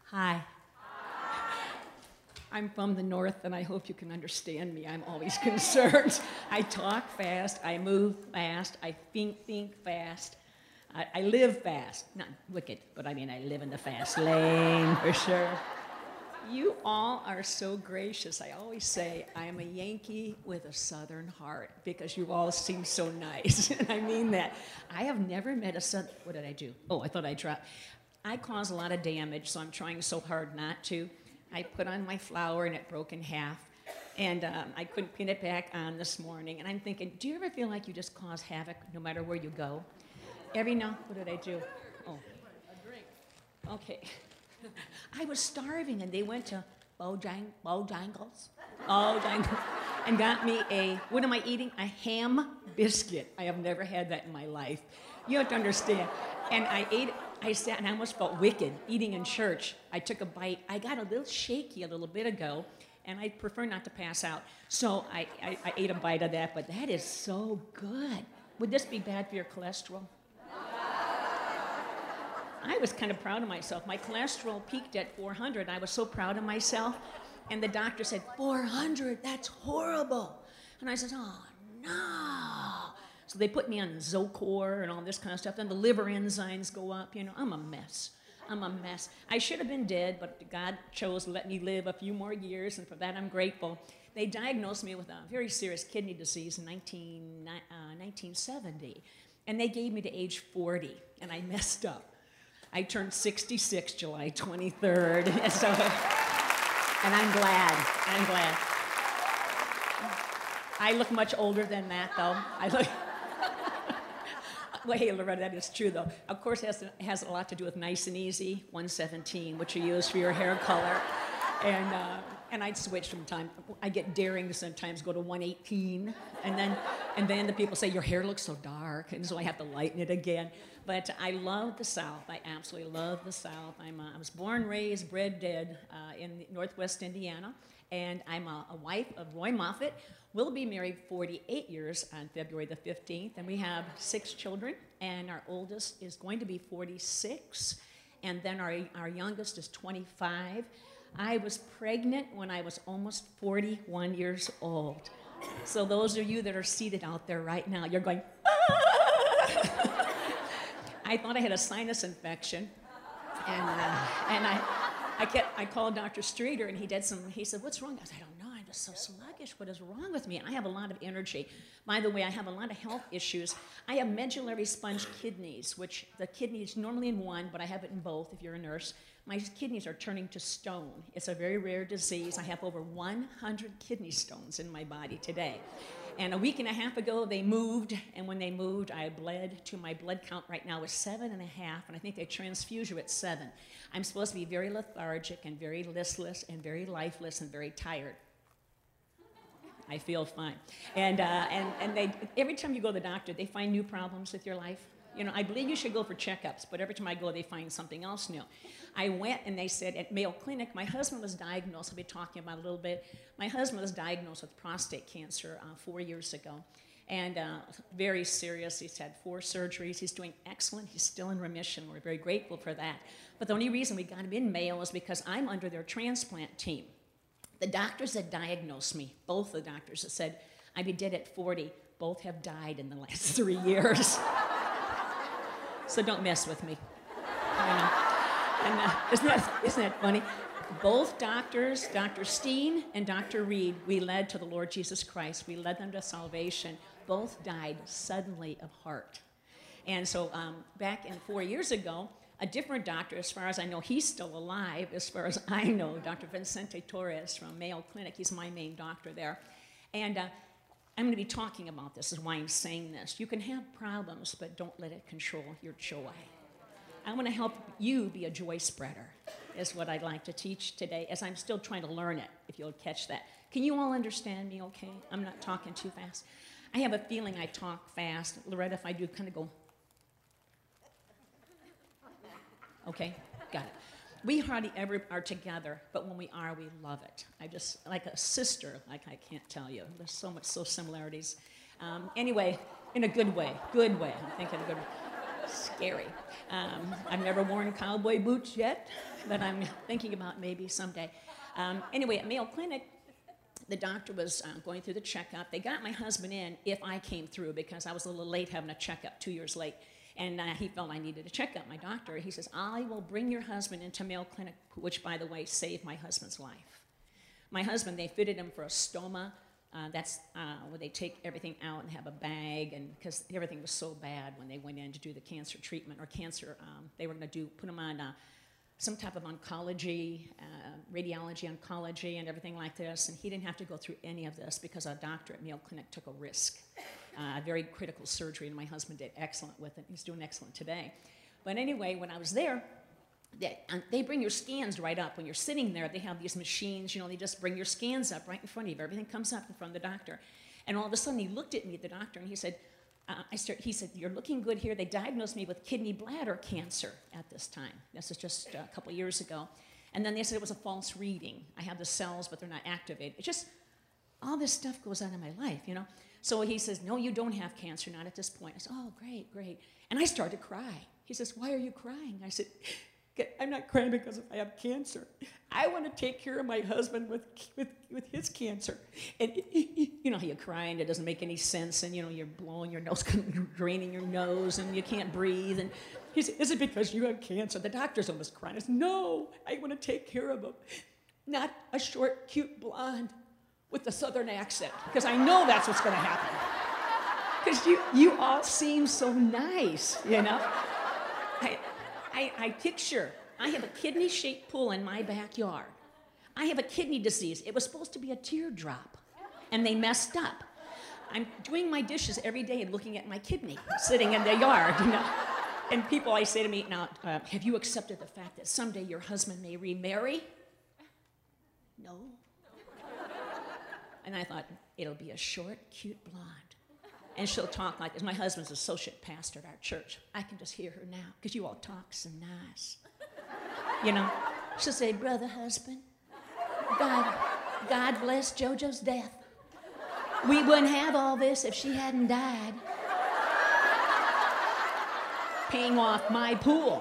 Hi. I'm from the north, and I hope you can understand me. I'm always concerned. I talk fast, I move fast, I think fast. I live fast. Not wicked, but I mean I live in the fast lane for sure. You all are so gracious. I always say I am a Yankee with a Southern heart because you all seem so nice. And I mean that. I have never met a Southern... What did I do? Oh, I thought I dropped. I cause a lot of damage, so I'm trying so hard not to. I put on my flour and it broke in half. And I couldn't pin it back on this morning. And I'm thinking, do you ever feel like you just cause havoc no matter where you go? Every now... What did I do? Oh. A drink. Okay. I was starving, and they went to Bojangles, and got me what am I eating? A ham biscuit. I have never had that in my life. You have to understand. And I ate it. I sat, and I almost felt wicked eating in church. I took a bite. I got a little shaky a little bit ago, and I prefer not to pass out. So I ate a bite of that, but that is so good. Would this be bad for your cholesterol? I was kind of proud of myself. My cholesterol peaked at 400. I was so proud of myself. And the doctor said, 400, that's horrible. And I said, oh, no. So they put me on Zocor and all this kind of stuff. Then the liver enzymes go up. You know, I'm a mess. I'm a mess. I should have been dead, but God chose to let me live a few more years, and for that I'm grateful. They diagnosed me with a very serious kidney disease in 1970. And they gave me to age 40, and I messed up. I turned 66 July 23rd, and I'm glad. I look much older than that, though. Well, hey, Loretta, that is true, though. Of course, it has a lot to do with Nice and Easy, 117, which you use for your hair color. And I'd switch from time. I get daring to sometimes go to 118, and then the people say, your hair looks so dark, and so I have to lighten it again. But I love the South. I absolutely love the South. I was born, raised, bred, dead in Northwest Indiana, and I'm a wife of Roy Moffitt. We'll be married 48 years on February the 15th, and we have 6 children, and our oldest is going to be 46, and then our youngest is 25. I was pregnant when I was almost 41 years old. So those of you that are seated out there right now, you're going, ah! I thought I had a sinus infection, and I called Dr. Streeter, and he said, what's wrong? I said, I don't know, I'm just so sluggish. What is wrong with me? And I have a lot of energy. By the way, I have a lot of health issues. I have medullary sponge kidneys, which the kidney is normally in one, but I have it in both if you're a nurse. My kidneys are turning to stone. It's a very rare disease. I have over 100 kidney stones in my body today. And a week and a half ago, they moved, and when they moved, I bled to my blood count right now is 7.5, and I think they transfuse you at 7. I'm supposed to be very lethargic and very listless and very lifeless and very tired. I feel fine. And they, every time you go to the doctor, they find new problems with your life. You know, I believe you should go for checkups, but every time I go, they find something else new. I went, and they said at Mayo Clinic, my husband was diagnosed, I'll be talking about it a little bit. My husband was diagnosed with prostate cancer 4 years ago, and very serious. He's had 4 surgeries. He's doing excellent. He's still in remission. We're very grateful for that. But the only reason we got him in Mayo is because I'm under their transplant team. The doctors that diagnosed me, both the doctors that said I'd be dead at 40, both have died in the last 3 years. So don't mess with me. And isn't that funny? Both doctors, Dr. Steen and Dr. Reed, we led to the Lord Jesus Christ. We led them to salvation. Both died suddenly of heart. And so back in 4 years ago, a different doctor, as far as I know, he's still alive, as far as I know, Dr. Vicente Torres from Mayo Clinic. He's my main doctor there. And I'm going to be talking about this, is why I'm saying this. You can have problems, but don't let it control your joy. I want to help you be a joy spreader, is what I'd like to teach today, as I'm still trying to learn it, if you'll catch that. Can you all understand me okay? I'm not talking too fast. I have a feeling I talk fast. Loretta, if I do, kind of go. Okay, got it. We hardly ever are together, but when we are, we love it. I just, like a sister, like I can't tell you. There's so similarities. Anyway, in a good way, I'm thinking a good way. Scary. I've never worn cowboy boots yet, but I'm thinking about maybe someday. Anyway, at Mayo Clinic, the doctor was going through the checkup. They got my husband in if I came through because I was a little late having a checkup, 2 years late. And he felt I needed a checkup. My doctor, he says, I will bring your husband into Mayo Clinic, which, by the way, saved my husband's life. My husband, they fitted him for a stoma. That's where they take everything out and have a bag, and because everything was so bad when they went in to do the cancer treatment or cancer, they were going to put him on some type of oncology, radiology oncology and everything like this, and he didn't have to go through any of this because a doctor at Mayo Clinic took a risk. Very critical surgery, and my husband did excellent with it. He's doing excellent today. But anyway, when I was there, they bring your scans right up. When you're sitting there, they have these machines, they just bring your scans up right in front of you. Everything comes up in front of the doctor. And all of a sudden, he looked at me, the doctor, and he said, he said, you're looking good here. They diagnosed me with kidney bladder cancer at this time. This is just a couple years ago. And then they said it was a false reading. I have the cells, but they're not activated. It's just, all this stuff goes on in my life, So he says, no, you don't have cancer, not at this point. I said, oh, great, great. And I started to cry. He says, why are you crying? I said, I'm not crying because I have cancer. I want to take care of my husband with his cancer. And you know how you cry and it doesn't make any sense, and you're blowing your nose, draining your nose, and you can't breathe. And he said, is it because you have cancer? The doctor's almost crying. I said, no, I want to take care of him. Not a short, cute blonde with a southern accent, because I know that's what's going to happen. Because you all seem so nice, I picture, I have a kidney-shaped pool in my backyard. I have a kidney disease. It was supposed to be a teardrop, and they messed up. I'm doing my dishes every day and looking at my kidney sitting in the yard, And people always say to me, now, have you accepted the fact that someday your husband may remarry? No. And I thought, it'll be a short, cute blonde. And she'll talk like this. My husband's associate pastor at our church. I can just hear her now, because you all talk so nice. She'll say, brother husband, God bless JoJo's death. We wouldn't have all this if she hadn't died. Paying off my pool.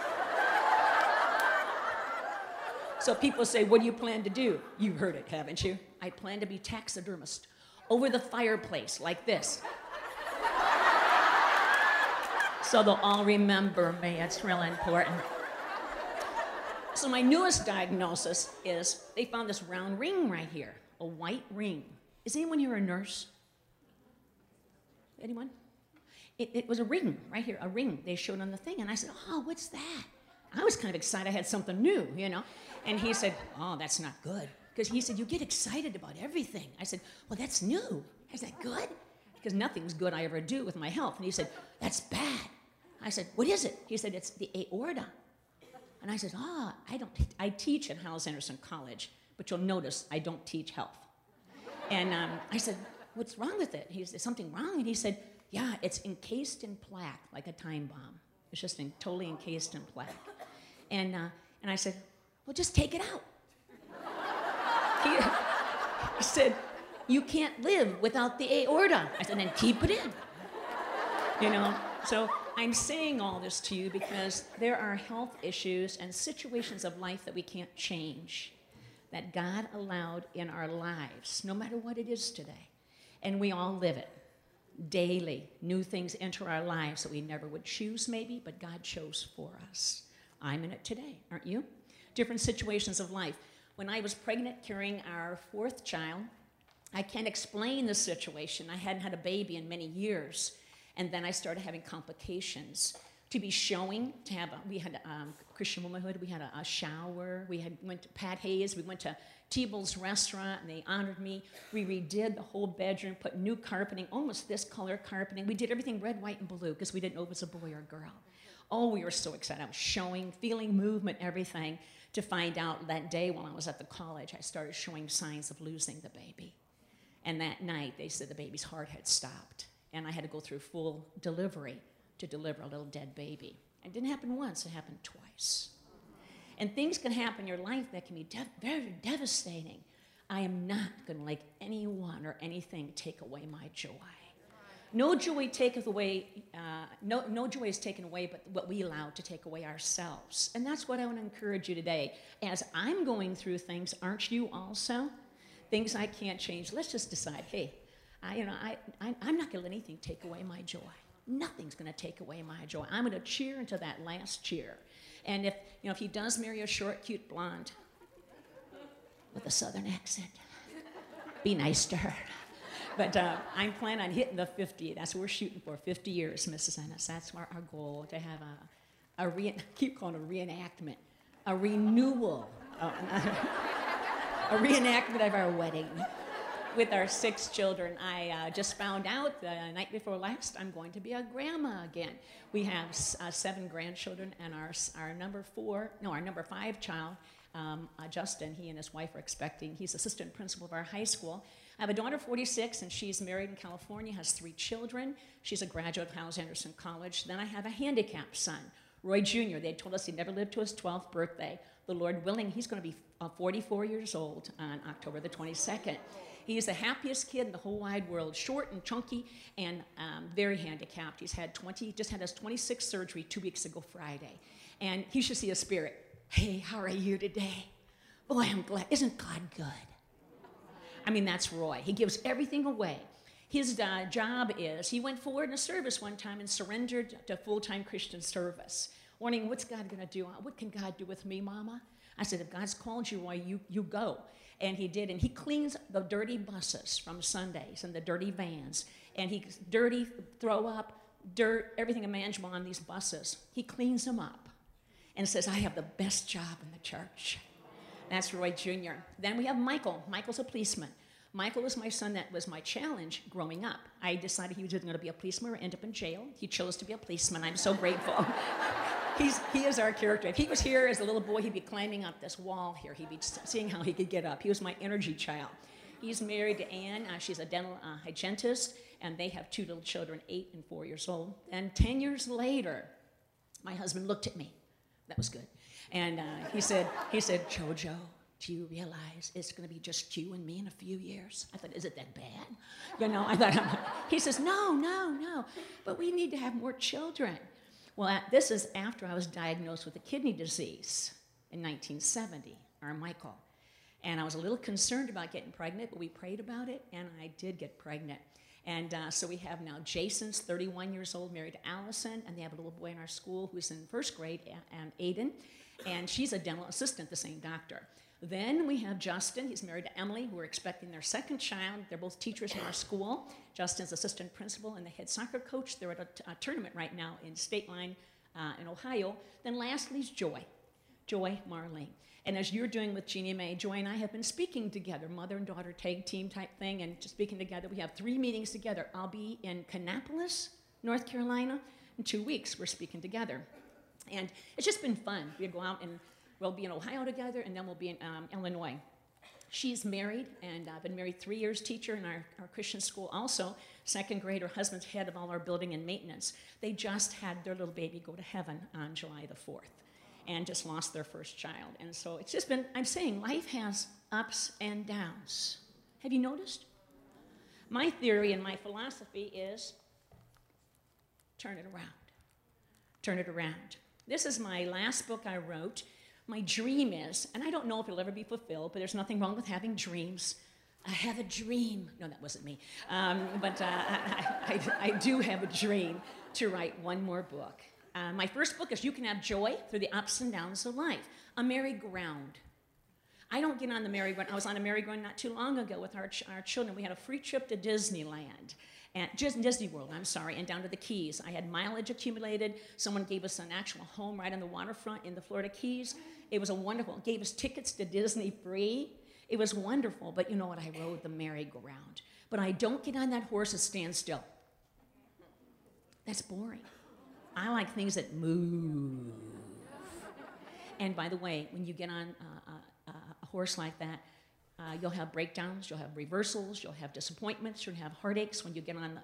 So people say, what do you plan to do? You've heard it, haven't you? I plan to be taxidermist over the fireplace like this. So they'll all remember me. It's real important. So my newest diagnosis is they found this round ring right here, a white ring. Is anyone here a nurse? Anyone? It was a ring right here, a ring they showed on the thing. And I said, oh, what's that? I was kind of excited I had something new, And he said, oh, that's not good. Because he said, you get excited about everything. I said, well, that's new. Is that good? Because nothing's good I ever do with my health. And he said, that's bad. I said, what is it? He said, it's the aorta. And I said, I teach at Hyles Anderson College, but you'll notice I don't teach health. And I said, what's wrong with it? He said, something wrong? And he said, yeah, it's encased in plaque, like a time bomb. It's just totally encased in plaque. And I said, well, just take it out. He said, you can't live without the aorta. I said, then keep it in. So I'm saying all this to you because there are health issues and situations of life that we can't change, that God allowed in our lives, no matter what it is today. And we all live it daily. New things enter our lives that we never would choose maybe, but God chose for us. I'm in it today, aren't you? Different situations of life. When I was pregnant carrying our fourth child, I can't explain the situation. I hadn't had a baby in many years. And then I started having complications. To be showing, we had Christian Womanhood, we had a shower, went to Pat Hayes, we went to Teeble's restaurant, and they honored me. We redid the whole bedroom, put new carpeting, almost this color carpeting. We did everything red, white, and blue, because we didn't know if it was a boy or a girl. Oh, we were so excited. I was showing, feeling movement, everything, to find out that day when I was at the college, I started showing signs of losing the baby. And that night, they said the baby's heart had stopped. And I had to go through full delivery to deliver a little dead baby. It didn't happen once, it happened twice. And things can happen in your life that can be very devastating. I am not going to let anyone or anything take away my joy. No joy taketh away, no joy is taken away, but what we allow to take away ourselves. And that's what I want to encourage you today. As I'm going through things, aren't you also? Things I can't change. Let's just decide, hey, I'm not going to let anything take away my joy. Nothing's going to take away my joy. I'm going to cheer into that last cheer. And if he does marry a short, cute blonde with a southern accent, be nice to her. But I'm planning on hitting the 50. That's what we're shooting for, 50 years, Mrs. Ennis. That's our goal, to have I keep calling it a reenactment, a renewal, a reenactment of our wedding with our 6 children. I just found out the night before last I'm going to be a grandma again. We have 7 grandchildren, and our number 5 child, Justin, he and his wife are expecting. He's assistant principal of our high school. I have a daughter, 46, and she's married in California, has 3 children. She's a graduate of Hyles Anderson College. Then I have a handicapped son, Roy Jr. They told us he'd never lived to his 12th birthday. The Lord willing, he's going to be 44 years old on October the 22nd. He's the happiest kid in the whole wide world, short and chunky and very handicapped. Just had his 26th surgery 2 weeks ago Friday. And he should see a spirit. Hey, how are you today? Boy, I'm glad. Isn't God good? I mean, that's Roy. He gives everything away. His job is, he went forward in a service one time and surrendered to full-time Christian service, wondering, what's God going to do? What can God do with me, Mama? I said, if God's called you, Roy, you go. And he did, and he cleans the dirty buses from Sundays and the dirty vans. And he dirty, throw up, dirt, everything imaginable on these buses. He cleans them up and says, I have the best job in the church. That's Roy Jr. Then we have Michael. Michael's a policeman. Michael was my son. That was my challenge growing up. I decided he was either going to be a policeman or end up in jail. He chose to be a policeman. I'm so grateful. He is our character. If he was here as a little boy, he'd be climbing up this wall here. He'd be seeing how he could get up. He was my energy child. He's married to Ann. She's a dental hygienist, and they have 2 little children, 8 and 4 years old. And 10 years later, my husband looked at me. That was good. And he said, Jojo, do you realize it's going to be just you and me in a few years? I thought, is it that bad? I thought, he says, no, but we need to have more children. Well, this is after I was diagnosed with a kidney disease in 1970, our Michael. And I was a little concerned about getting pregnant, but we prayed about it, and I did get pregnant. And so we have now Jason's 31 years old, married to Allison, and they have a little boy in our school who's in 1st grade, Aiden, and she's a dental assistant, the same doctor. Then we have Justin. He's married to Emily, who are expecting their 2nd child. They're both teachers in our school. Justin's assistant principal and the head soccer coach. They're at a tournament right now in State Line in Ohio. Then lastly is Joy Marlene. And as you're doing with Jeannie Mae, Joy and I have been speaking together, mother and daughter tag team type thing, and just speaking together. We have 3 meetings together. I'll be in Kannapolis, North Carolina. In 2 weeks, we're speaking together. And it's just been fun. We go out and we'll be in Ohio together, and then we'll be in Illinois. She's married, and I've been married 3 years, teacher in our Christian school also. 2nd grade, her husband's head of all our building and maintenance. They just had their little baby go to heaven on July the 4th and just lost their 1st child. And so it's just been, I'm saying, life has ups and downs. Have you noticed? My theory and my philosophy is turn it around. Turn it around. This is my last book I wrote. My dream is, and I don't know if it'll ever be fulfilled, but there's nothing wrong with having dreams. I have a dream. No, that wasn't me. But I do have a dream to write one more book. My first book is You Can Have Joy Through the Ups and Downs of Life, a merry-go-round. I don't get on the merry-go-round. I was on a merry-go-round not too long ago with our children. We had a free trip to Disneyland. And just Disney World, I'm sorry, and down to the Keys. I had mileage accumulated. Someone gave us an actual home right on the waterfront in the Florida Keys. It was wonderful. Gave us tickets to Disney free. It was wonderful, but you know what? I rode the merry-go-round. But I don't get on that horse and stand still. That's boring. I like things that move. And by the way, when you get on a horse like that, you'll have breakdowns, you'll have reversals, you'll have disappointments, you'll have heartaches when you get on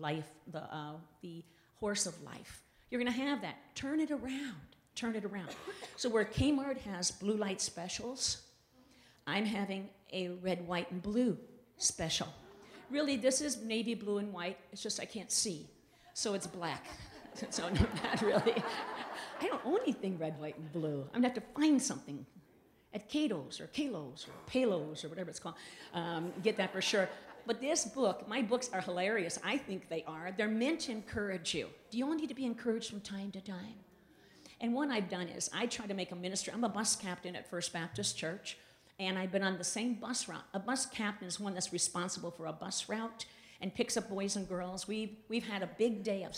the horse of life. You're going to have that. Turn it around. Turn it around. So where Kmart has blue light specials, I'm having a red, white, and blue special. Really, this is navy blue and white. It's just I can't see. So it's black. So no, not really. I don't own anything red, white, and blue. I'm going to have to find something at Cato's or Kalos or Palos or whatever it's called. Get that for sure. But this book, my books are hilarious. I think they are. They're meant to encourage you. Do you all need to be encouraged from time to time? And what I've done is I try to make a ministry. I'm a bus captain at First Baptist Church, and I've been on the same bus route. A bus captain is one that's responsible for a bus route and picks up boys and girls. We've had a big day of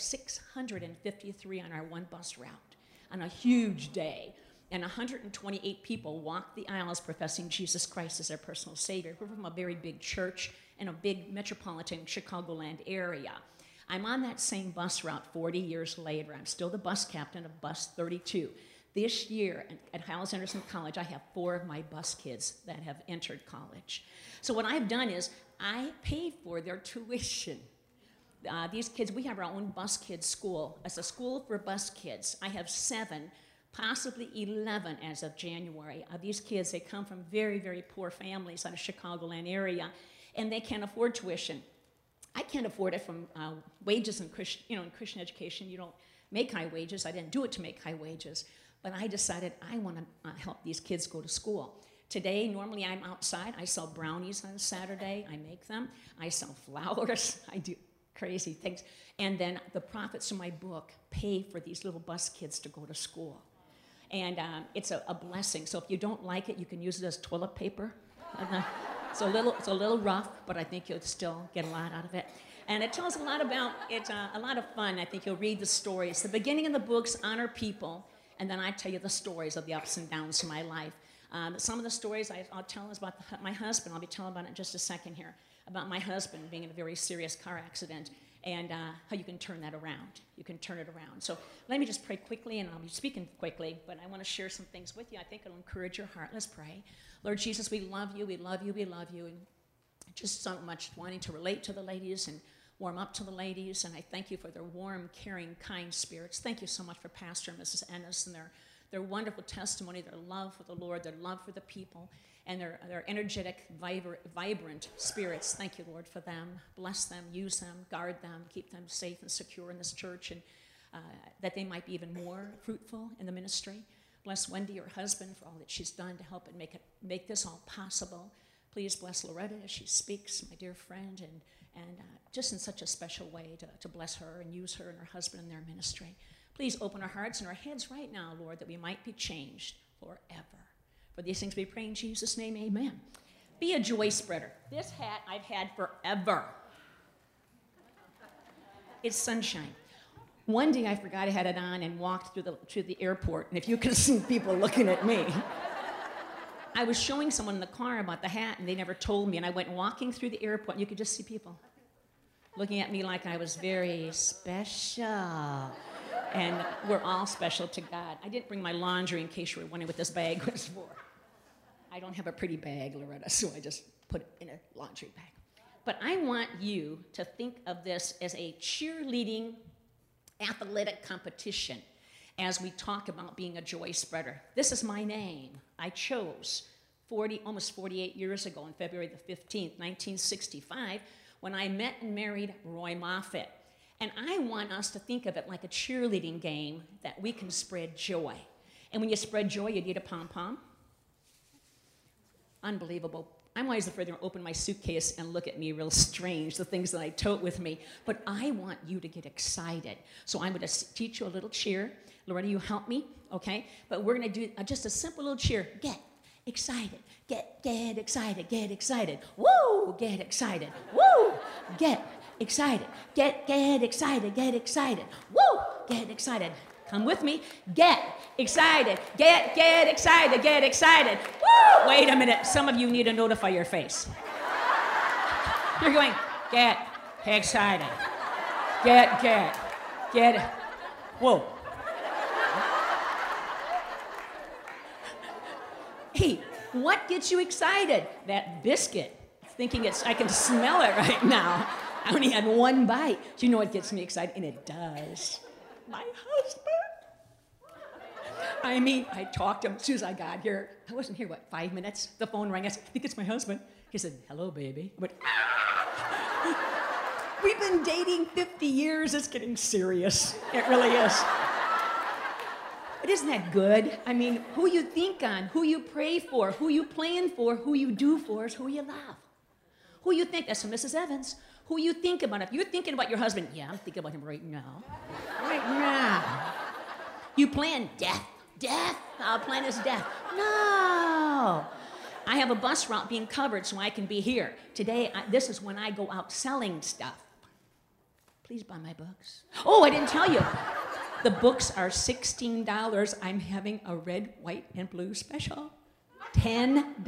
653 on our one bus route, on a huge day. And 128 people walked the aisles professing Jesus Christ as their personal Savior. We're from a very big church in a big metropolitan Chicagoland area. I'm on that same bus route 40 years later. I'm still the bus captain of Bus 32. This year at Hyles Anderson College, I have 4 of my bus kids that have entered college. So what I've done is I pay for their tuition. These kids, we have our own bus kids school. It's a school for bus kids. I have 7, possibly 11 as of January. These kids, they come from very, very poor families out of Chicagoland area, and they can't afford tuition. I can't afford it from wages in Christian education. You don't make high wages. I didn't do it to make high wages. But I decided I want to help these kids go to school. Today, normally I'm outside. I sell brownies on Saturday. I make them. I sell flowers. I do crazy things. And then the profits from my book pay for these little bus kids to go to school. And it's a blessing. So if you don't like it, you can use it as toilet paper. It's a little rough, but I think you'll still get a lot out of it. And it tells a lot about, it's a lot of fun. I think you'll read the stories. The beginning of the books honor people, and then I tell you the stories of the ups and downs of my life. Some of the stories I'll tell is about my husband. I'll be telling about it in just a second here, about my husband being in a very serious car accident and how you can turn that around. You can turn it around. So let me just pray quickly, and I'll be speaking quickly, but I want to share some things with you. I think it'll encourage your heart. Let's pray. Lord Jesus, we love you, we love you, we love you, and just so much wanting to relate to the ladies and warm up to the ladies, and I thank you for their warm, caring, kind spirits. Thank you so much for Pastor and Mrs. Ennis and their wonderful testimony, their love for the Lord, their love for the people, and their energetic, vibrant spirits. Thank you, Lord, for them. Bless them, use them, guard them, keep them safe and secure in this church, and that they might be even more fruitful in the ministry. Bless Wendy, her husband, for all that she's done to help and make this all possible. Please bless Loretta as she speaks, my dear friend, and just in such a special way to bless her and use her and her husband in their ministry. Please open our hearts and our heads right now, Lord, that we might be changed forever. For these things we pray in Jesus' name, amen. Be a joy spreader. This hat I've had forever. It's sunshine. One day I forgot I had it on and walked through the airport, and if you could see people looking at me. I was showing someone in the car about the hat, and they never told me, and I went walking through the airport, and you could just see people looking at me like I was very special. And we're all special to God. I didn't bring my laundry in case you were wondering what this bag was for. I don't have a pretty bag, Loretta, so I just put it in a laundry bag. But I want you to think of this as a cheerleading athletic competition as we talk about being a joy spreader. This is my name. I chose almost 48 years ago on February the 15th, 1965, when I met and married Roy Moffitt. And I want us to think of it like a cheerleading game that we can spread joy. And when you spread joy, you need a pom-pom. Unbelievable. I'm always afraid they're going to open my suitcase and look at me real strange, the things that I tote with me. But I want you to get excited. So I'm going to teach you a little cheer. Loretta, you help me, okay? But we're going to do just a simple little cheer. Get excited. Get excited. Get excited. Woo! Get excited. Woo! Get excited. Get excited. Get excited. Woo! Get excited. Come with me. Get excited. Get excited. Get excited. Woo! Wait a minute. Some of you need to notify your face. You're going, get excited. Get. Whoa. Hey, what gets you excited? That biscuit. Thinking I can smell it right now. I only had one bite. Do you know what gets me excited? And it does. My husband. I mean, I talked to him as soon as I got here. I wasn't here, 5 minutes? The phone rang. I said, I think it's my husband. He said, hello, baby. I went, We've been dating 50 years. It's getting serious. It really is. But isn't that good? I mean, who you think on, who you pray for, who you plan for, who you do for is who you love. Who you think, that's from Mrs. Evans. Who you think about. If you're thinking about your husband, yeah, I'm thinking about him right now. Right now. You plan death. Death. Our plan is death. No. I have a bus route being covered so I can be here. Today, this is when I go out selling stuff. Please buy my books. Oh, I didn't tell you. The books are $16. I'm having a red, white, and blue special. $10.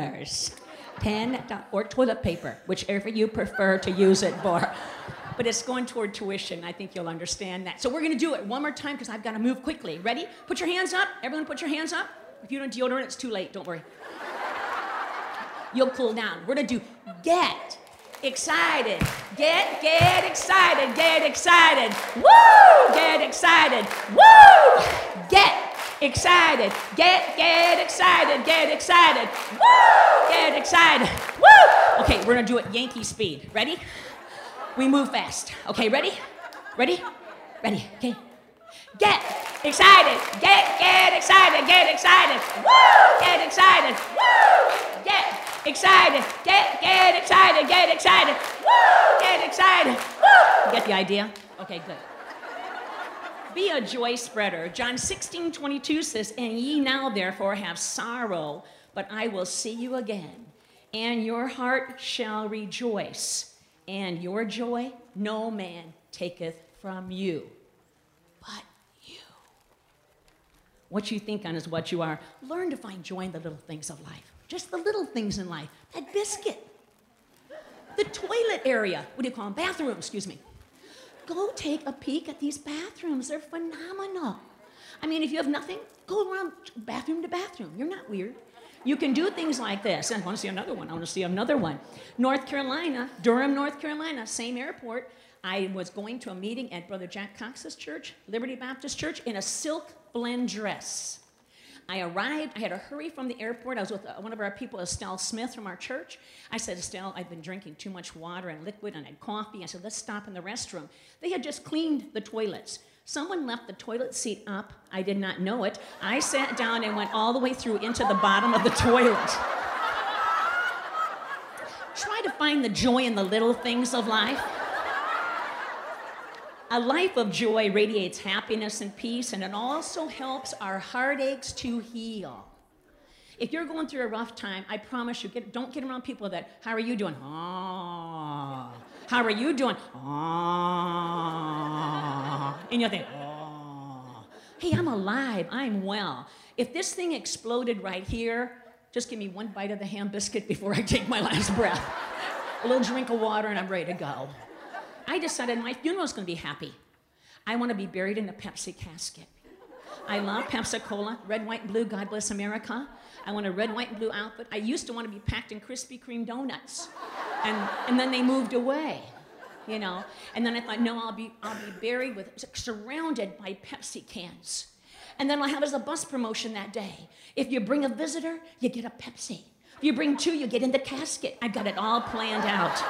$10 or toilet paper, whichever you prefer to use it for. But it's going toward tuition. I think you'll understand that. So we're going to do it one more time because I've got to move quickly. Ready? Put your hands up. Everyone put your hands up. If you don't deodorant, it's too late. Don't worry. You'll cool down. We're going to do get excited. Get excited. Get excited. Woo! Get excited. Woo! Get excited. Get excited. Get excited. Woo! Get excited. Woo! Okay, we're going to do it Yankee speed. Ready? We move fast. Okay, ready? Ready? Ready. Okay. Get excited. Get excited. Get excited. Woo! Get excited. Woo! Get excited. Get excited. Get excited. Woo! Get excited. Woo! You get the idea? Okay, good. Be a joy spreader. John 16:22 says, and ye now therefore have sorrow, but I will see you again, and your heart shall rejoice, and your joy no man taketh from you, but you. What you think on is what you are. Learn to find joy in the little things of life. Just the little things in life. That biscuit. The toilet area. What do you call them? Bathroom, excuse me. Go take a peek at these bathrooms. They're phenomenal. I mean, if you have nothing, go around bathroom to bathroom. You're not weird. You can do things like this. I want to see another one. I want to see another one. North Carolina, Durham, North Carolina, same airport. I was going to a meeting at Brother Jack Cox's church, Liberty Baptist Church, in a silk blend dress. I arrived. I had to hurry from the airport. I was with one of our people, Estelle Smith from our church. I said, Estelle, I've been drinking too much water and liquid and I had coffee. I said, let's stop in the restroom. They had just cleaned the toilets. Someone left the toilet seat up. I did not know it. I sat down and went all the way through into the bottom of the toilet. Try to find the joy in the little things of life. A life of joy radiates happiness and peace, and it also helps our heartaches to heal. If you're going through a rough time, I promise you, don't get around people that, how are you doing? Oh. How are you doing? Oh. And you'll think, oh. Hey, I'm alive. I'm well. If this thing exploded right here, just give me one bite of the ham biscuit before I take my last breath. A little drink of water, and I'm ready to go. I decided my funeral's going to be happy. I want to be buried in a Pepsi casket. I love Pepsi-Cola, red, white, blue, God bless America. I want a red, white, and blue outfit. I used to want to be packed in Krispy Kreme donuts. And then they moved away, you know. And then I thought, no, I'll be buried surrounded by Pepsi cans. And then I'll have as a bus promotion that day. If you bring a visitor, you get a Pepsi. If you bring two, you get in the casket. I've got it all planned out.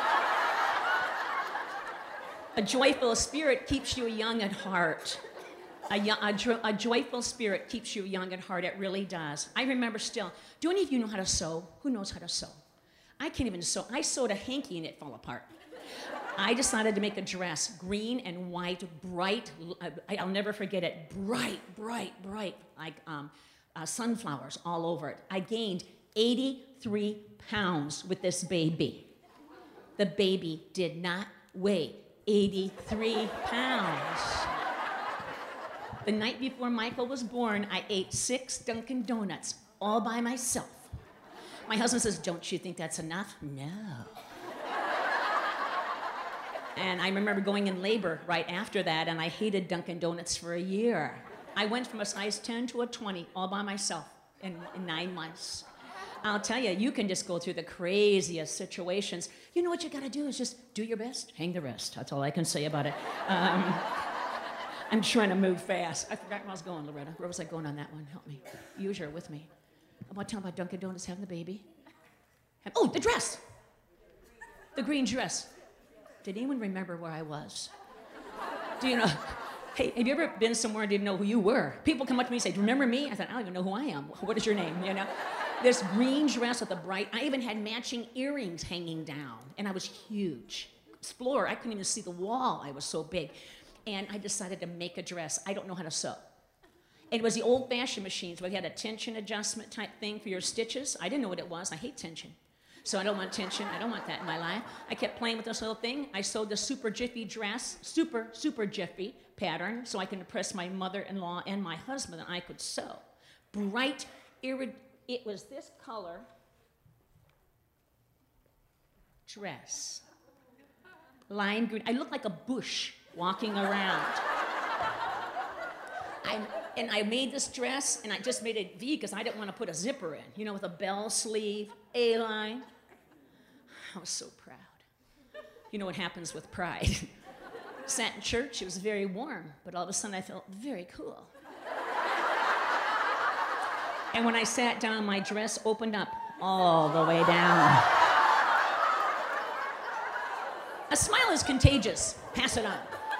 A joyful spirit keeps you young at heart. A joyful spirit keeps you young at heart. It really does. I remember still, do any of you know how to sew? Who knows how to sew? I can't even sew. I sewed a hanky and it fell apart. I decided to make a dress, green and white, bright. I'll never forget it. Bright, bright, bright, like sunflowers all over it. I gained 83 pounds with this baby. The baby did not weigh 83 pounds. The night before Michael was born, I ate 6 Dunkin' Donuts all by myself. My husband says, don't you think that's enough? No. And I remember going in labor right after that, and I hated Dunkin' Donuts for a year. I went from a size 10 to a 20 all by myself in 9 months. I'll tell you, you can just go through the craziest situations. You know what you got to do is just do your best, hang the rest. That's all I can say about it. I'm trying to move fast. I forgot where I was going, Loretta. Where was I going on that one? Help me. Use her with me. I'm going to tell about Dunkin' Donuts having the baby. Oh, the dress. The green dress. did anyone remember where I was? Do you know? Hey, have you ever been somewhere and didn't know who you were? People come up to me and say, do you remember me? I thought, I don't even know who I am. What is your name, you know? This green dress with a bright, I even had matching earrings hanging down, and I was huge. Explorer, I couldn't even see the wall, I was so big. And I decided to make a dress. I don't know how to sew. It was the old-fashioned machines where you had a tension adjustment type thing for your stitches. I didn't know what it was. I hate tension. So I don't want tension. I don't want that in my life. I kept playing with this little thing. I sewed the Super Jiffy dress, super Jiffy pattern, so I could impress my mother-in-law and my husband that I could sew. Bright, it was this color dress. Lime green. I looked like a bush walking around. And I made this dress, and I just made it V because I didn't want to put a zipper in, you know, with a bell sleeve, A-line. I was so proud. You know what happens with pride. Sat in church, it was very warm, but all of a sudden I felt very cool. And when I sat down, my dress opened up all the way down. A smile is contagious. Pass it on.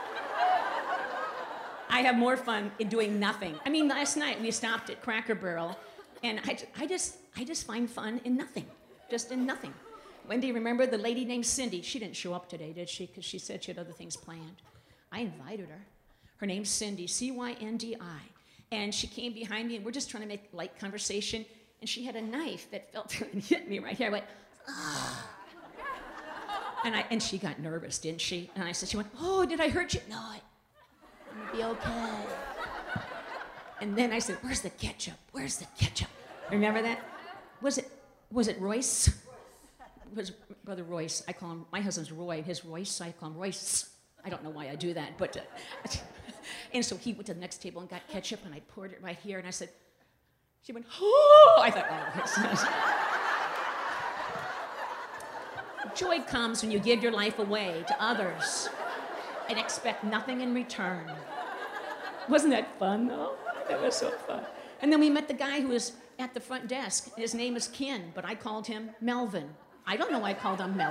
I have more fun in doing nothing. I mean, last night we stopped at Cracker Barrel, and I just find fun in nothing, just in nothing. Wendy, remember the lady named Cindy? She didn't show up today, did she? Because she said she had other things planned. I invited her. Her name's Cindy, C-Y-N-D-I. And she came behind me, and we're just trying to make light conversation, and she had a knife that felt and hit me right here. I went, ah. And she got nervous, didn't she? And I said, she went, oh, did I hurt you? No, it'll be okay. And then I said, where's the ketchup? Where's the ketchup? Remember that? Was it Royce? It was Brother Royce. I call him, my husband's Roy. His Royce, I call him Royce. I don't know why I do that, but... and so he went to the next table and got ketchup, and I poured it right here, and I said, she went, oh! I thought, oh, joy comes when you give your life away to others and expect nothing in return. Wasn't that fun, though? That was so fun. And then we met the guy who was at the front desk. His name is Ken, but I called him Melvin. I don't know why I called him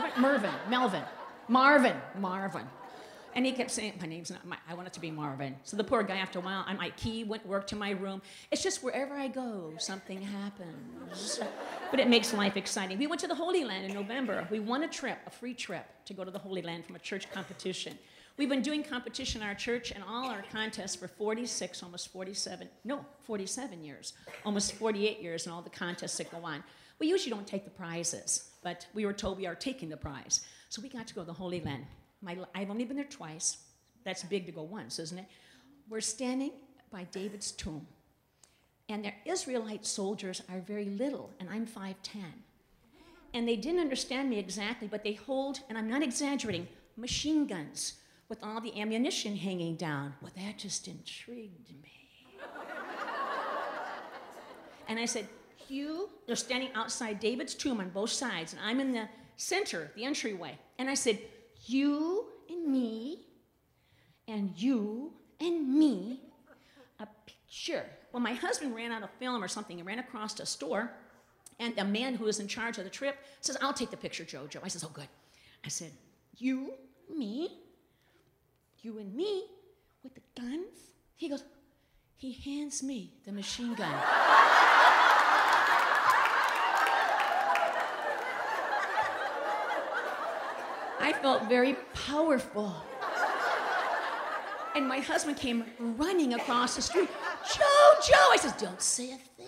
Marvin. And he kept saying, my name's not, I want it to be Marvin. So the poor guy, after a while, my key went work to my room. It's just wherever I go, something happens. But it makes life exciting. We went to the Holy Land in November. We won a free trip to go to the Holy Land from a church competition. We've been doing competition in our church and all our contests for 47 years, almost 48 years in all the contests that go on. We usually don't take the prizes, but we were told we are taking the prize. So we got to go to the Holy Land. I've only been there twice. That's big to go once, isn't it? We're standing by David's tomb. And the Israelite soldiers are very little, and I'm 5'10". And they didn't understand me exactly, but they hold, and I'm not exaggerating, machine guns with all the ammunition hanging down. Well, that just intrigued me. And I said, they're standing outside David's tomb on both sides, and I'm in the center, the entryway. And I said, you and me, and you and me, a picture. Well, my husband ran out of film or something and ran across a store, and the man who was in charge of the trip says, I'll take the picture, Jojo. I says, oh, good. I said, you and me with the guns? He goes, he hands me the machine gun. I felt very powerful. And my husband came running across the street. Jojo! I said, don't say a thing.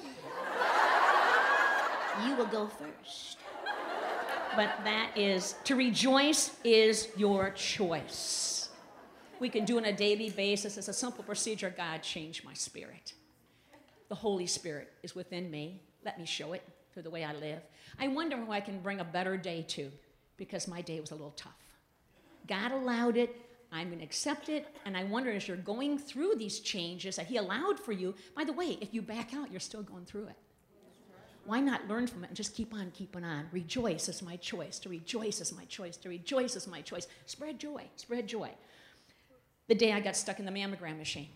You will go first. But to rejoice is your choice. We can do it on a daily basis. It's a simple procedure. God, change my spirit. The Holy Spirit is within me. Let me show it through the way I live. I wonder who I can bring a better day to, because my day was a little tough. God allowed it. I'm going to accept it. And I wonder, as you're going through these changes that he allowed for you, by the way, if you back out, you're still going through it. Why not learn from it and just keep on keeping on? Rejoice is my choice. To rejoice is my choice. To rejoice is my choice. Spread joy. Spread joy. The day I got stuck in the mammogram machine.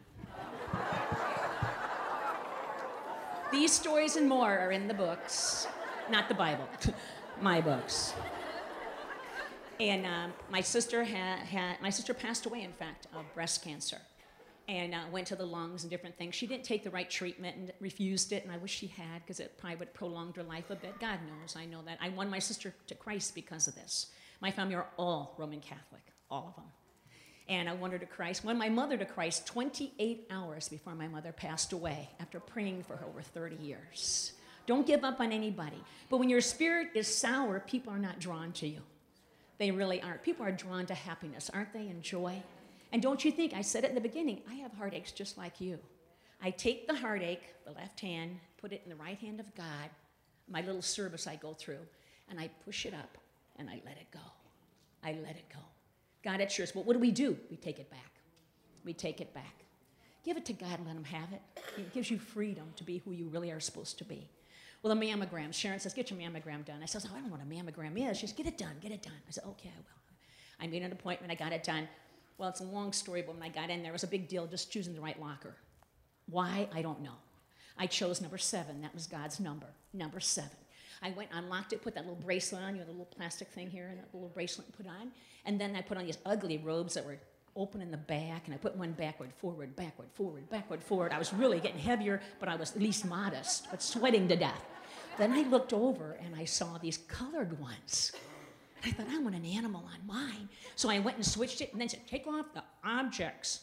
These stories and more are in the books. Not the Bible. My books. And my sister passed away, in fact, of breast cancer, and went to the lungs and different things. She didn't take the right treatment and refused it, and I wish she had, because it probably would have prolonged her life a bit. God knows, I know that. I won my sister to Christ because of this. My family are all Roman Catholic, all of them. And I won her to Christ. Won my mother to Christ 28 hours before my mother passed away, after praying for her over 30 years. Don't give up on anybody. But when your spirit is sour, people are not drawn to you. They really aren't. People are drawn to happiness, aren't they, and joy? And don't you think, I said it in the beginning, I have heartaches just like you. I take the heartache, the left hand, put it in the right hand of God, my little service I go through, and I push it up, and I let it go. I let it go. God, it's yours. Well, what do? We take it back. We take it back. Give it to God and let him have it. It gives you freedom to be who you really are supposed to be. Well, the mammogram. Sharon says, get your mammogram done. I says, oh, I don't know what a mammogram is. She says, get it done, get it done. I said, okay, I will. I made an appointment. I got it done. Well, it's a long story, but when I got in there, it was a big deal just choosing the right locker. Why? I don't know. I chose number 7. That was God's number, number 7. I went, unlocked it, put that little bracelet on, the little plastic thing here, and that little bracelet put on. And then I put on these ugly robes that were open in the back, and I put one backward, forward, backward, forward, backward, forward. I was really getting heavier, but I was at least modest, but sweating to death. Then I looked over, and I saw these colored ones. And I thought, I want an animal on mine. So I went and switched it, and then said, take off the objects.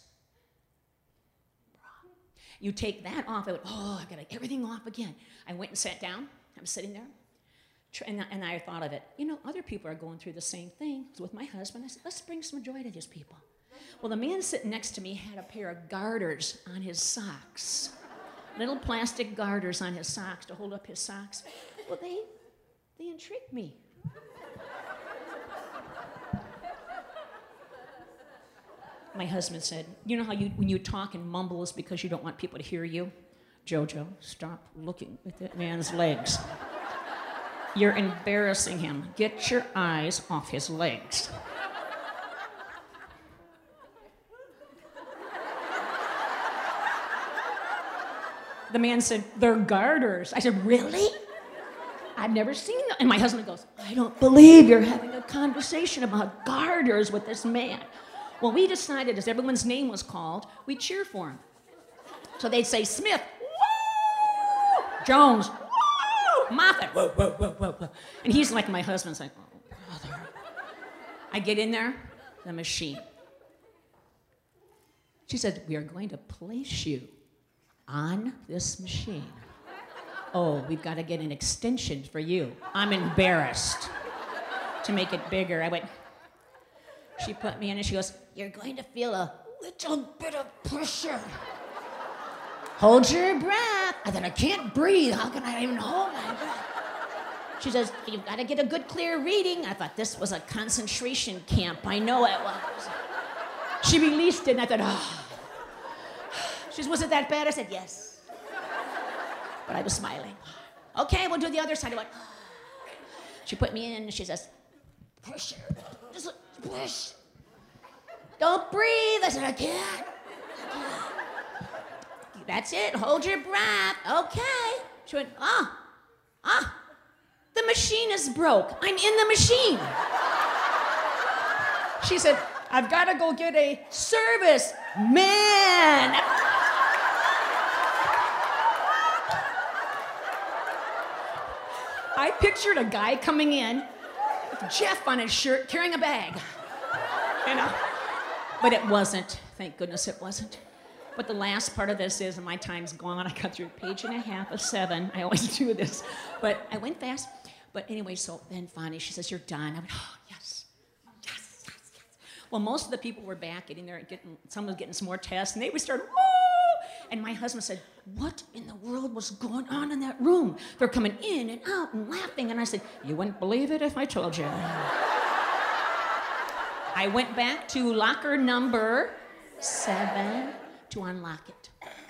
You take that off, I went, oh, I got everything off again. I went and sat down. I'm sitting there. And I thought of it, other people are going through the same thing. So with my husband, I said, let's bring some joy to these people. Well, the man sitting next to me had a pair of garters on his socks. Little plastic garters on his socks to hold up his socks. Well, they intrigued me. My husband said, you know how when you talk and mumble is because you don't want people to hear you? Jojo, stop looking at that man's legs. You're embarrassing him. Get your eyes off his legs. The man said, they're garters. I said, really? I've never seen them. And my husband goes, I don't believe you're having a conversation about garters with this man. Well, we decided, as everyone's name was called, we'd cheer for him. So they'd say, Smith, woo! Jones, woo! Moffat, whoa, whoa, whoa, whoa, whoa. And he's like, my husband's like, oh, brother. I get in there, the machine. She said, we are going to place you on this machine. Oh, we've got to get an extension for you. I'm embarrassed to make it bigger. I went, she put me in and she goes, you're going to feel a little bit of pressure. Hold your breath. I thought, I can't breathe. How can I even hold my breath? She says, you've got to get a good, clear reading. I thought this was a concentration camp. I know it was. She released it, and I thought, oh. She says, was it that bad? I said, yes. But I was smiling. Okay, we'll do the other side. I went, oh. She put me in, and she says, pressure. Just push. Don't breathe. I said, I can't. That's it. Hold your breath. Okay. She went, the machine is broke. I'm in the machine. She said, I've got to go get a service man. I pictured a guy coming in with Jeff on his shirt carrying a bag. But it wasn't. Thank goodness it wasn't. But the last part of this is, and my time's gone, I got through a page and a half of 7. I always do this. But I went fast. But anyway, so then finally she says, you're done. I went, oh, yes. Yes, yes, yes. Well, most of the people were back getting there, someone was getting some more tests, and they would start, woo! And my husband said, what in the world was going on in that room? They're coming in and out and laughing. And I said, you wouldn't believe it if I told you. I went back to locker number 7 to unlock it.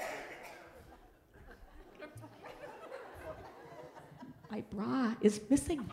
My bra is missing.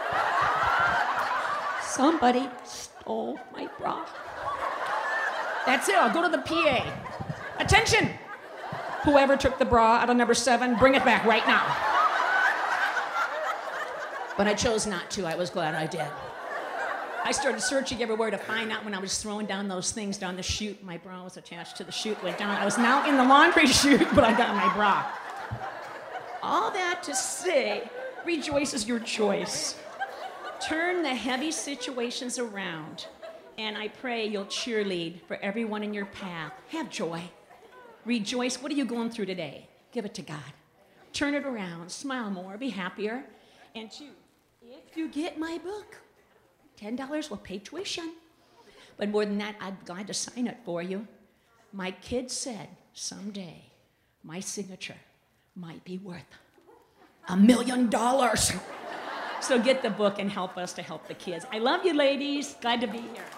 Somebody stole my bra. That's it, I'll go to the PA. Attention! Whoever took the bra out of number 7, bring it back right now. But I chose not to. I was glad I did. I started searching everywhere to find out when I was throwing down those things down the chute. My bra was attached to the chute, went down. I was now in the laundry chute, but I got my bra. All that to say, rejoice is your choice. Turn the heavy situations around, and I pray you'll cheerlead for everyone in your path. Have joy. Rejoice. What are you going through today? Give it to God. Turn it around. Smile more. Be happier. And two, if you get my book, $10 will pay tuition. But more than that, I'm glad to sign it for you. My kid said someday my signature might be worth $1 million. So get the book and help us to help the kids. I love you, ladies. Glad to be here.